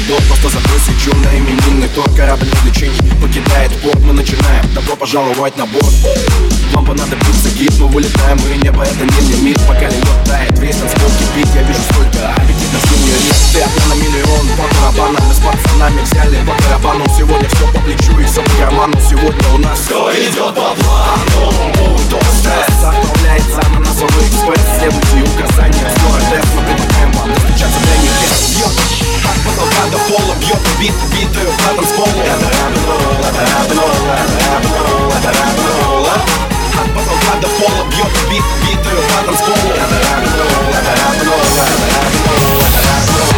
ладонь, просто закрой свечу на именинный торт. Корабль развлечений покидает порт, мы начинаем, добро пожаловать на борт. Вам понадобится гид, мы вылетаем, и небо это не лимит. Пока лед тает, весь танцпол кипит. Я вижу столько аппетитных синьорит. Ты одна на миллион, по барабанам. Мы с пацанами взяли по барабану. Сегодня все по плечу и все по карману. Сегодня у нас все идет по плану. Стресс отправляется на носовой экспресс. Следуйте указания стюардесс. Мы предлагаем вам достучаться для них. От потолка до пола бьет бит, битую по танцполу. Это рап-н-ролл, это рап-н-ролл, это рап-н-ролл, это рап-н-ролл. От потолка до пола бьет бит, битую по танцполу. Это рап-н-ролл, это рап-н-ролл, это рап-н-ролл, это рап-н-ролл.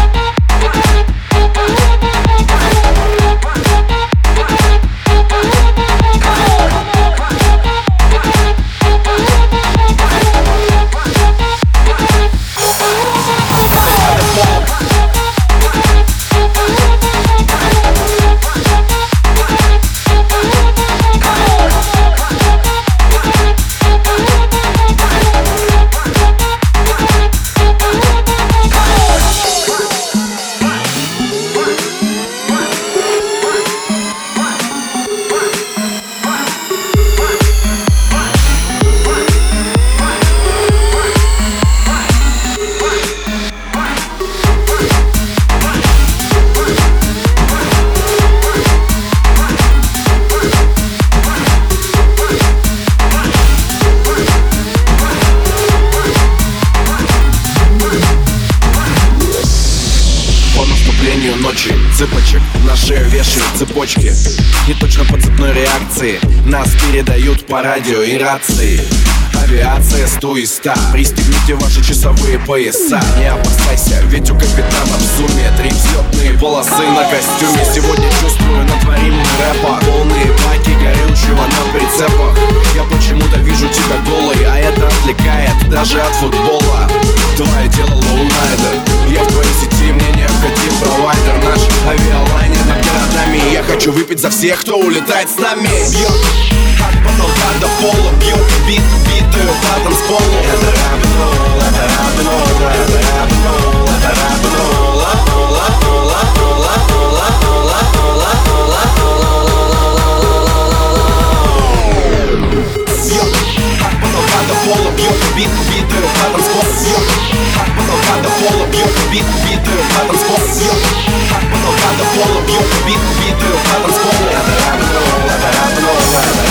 Ночи, цыпочек, на шею вешают цепочки. Не точно по цепной реакции нас передают по радио и рации. Авиация 100 из 100. Пристегните ваши часовые пояса. Не опасайся, ведь у капитана в сумме 3 взлетные полосы на костюме. Сегодня чувствую, натворим мы рэпа. Полные баки горючего на прицепах. Я почему-то вижу тебя голой, а это отвлекает даже от футбола. Твое дело лоурайдер, я в твоей сети, мне необходим провайдер. Наш авиалайнер над городами. Я хочу выпить за всех, кто улетает с нами. Бьет от потолка до пола бьет бит, битую по танцполу. Это рап-н-ролл, это рап-н-ролл, это рап-н-ролл, это рап-н-ролл. Бьет от потолка до пола бьет бит, битую по танцполу. Бьет от потолка до пола бьет бит, битую по танцполу. Бьет от потолка до пола бьет бит, битую по танцполу. Это рап-н-ролл, это рап-н-ролл, это